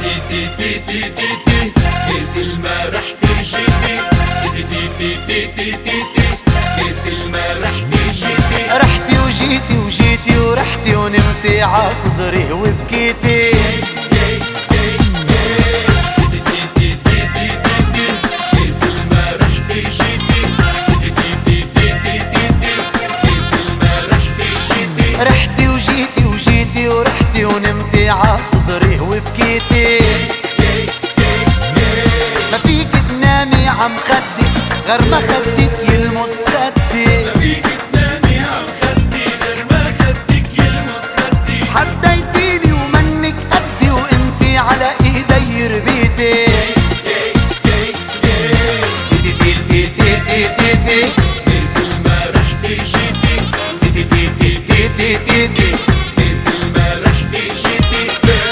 تي تي تي تي تي مثل ما رحتي جيتي تي تي تي تي تي تي مثل ما رحتي جيتي رحتي وجيتي وجيتي ورحتي ونمتي عصدري وبكيتي رحتي وجيتي وجيتي ورحتي ونمتي عصدري وبكيتي ما فيك تنامي عم خدك غير ما خدك يلمس خدي ما فيك تنامي عم خدي غير ما خدك يلمس خدي حديتيني ومنك قدي وانتي على ايدي ربيتي مثل ما رحتي جيتي مثل ما رحتي جيتي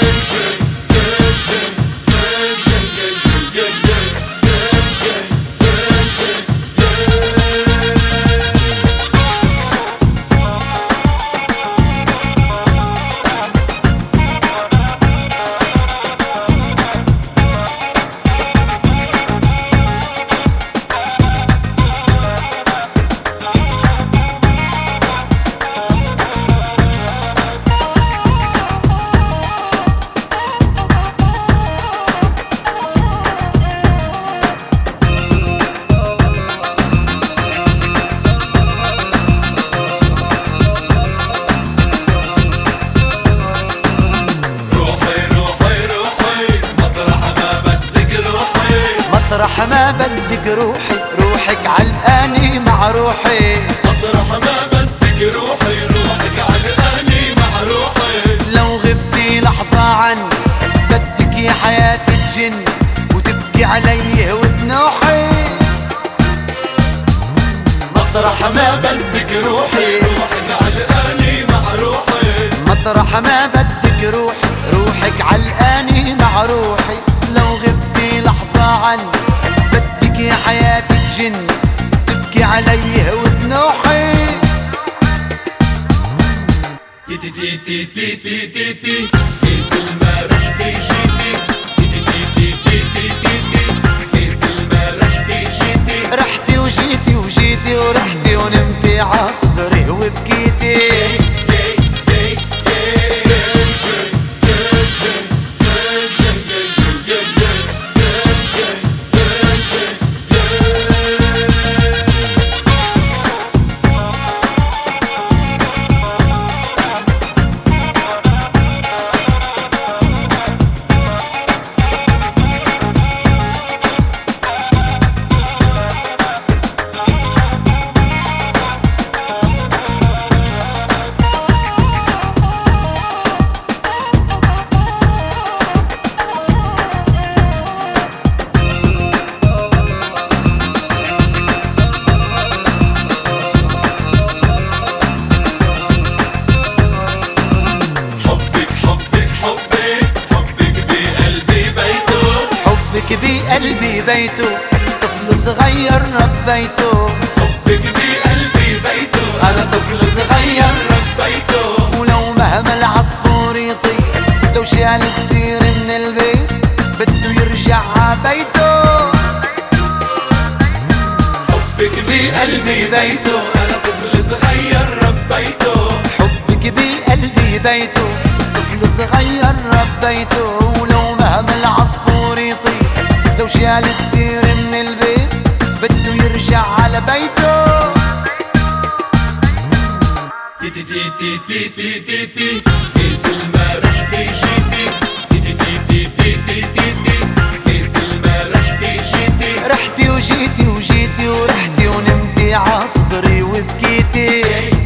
مطرح ما بدك روحي روحك علقاني مع روحي مطرح ما بدك روحي روحك علقاني مع روحي لو غبتي لحظة عني بدك يا حياتي تجن وتبكي علي وتنوحي مطرح ما بدك روحي روحك علقاني مع روحي مطرح ما بدك روحي روحك علقاني مع روحي لو غبتي لحظة عني بدك يا حياتي تجن تبكي علي وتنوحي تي تي تي تي تي تي تي مثل ما رحتي جيتي تي تي تي تي تي مثل ما رحتي جيتي رحتي وجيتي وجيتي ورحتي ونمتي عصدري وبكيتي بقلبي بيته طفل صغير ربيته حبك بقلبي بيته أنا طفل صغير ربيته ولو مهما العصفور يطير لو شال السير من البيت بده يرجع عبيته حبك بقلبي بيته أنا طفل صغير ربيته حبك بقلبي بيته طفل صغير ربيته ولو مهما العصفور يطير لو شال السير من البيت بده يرجع على بيته تي تي تي تي تي تي تي مثل ما رحتي جيتي تي تي تي تي تي تي تي مثل ما رحتي جيتي رحتي وجيتي وجيتي ورحتي ونمتي عصدري وبكيتي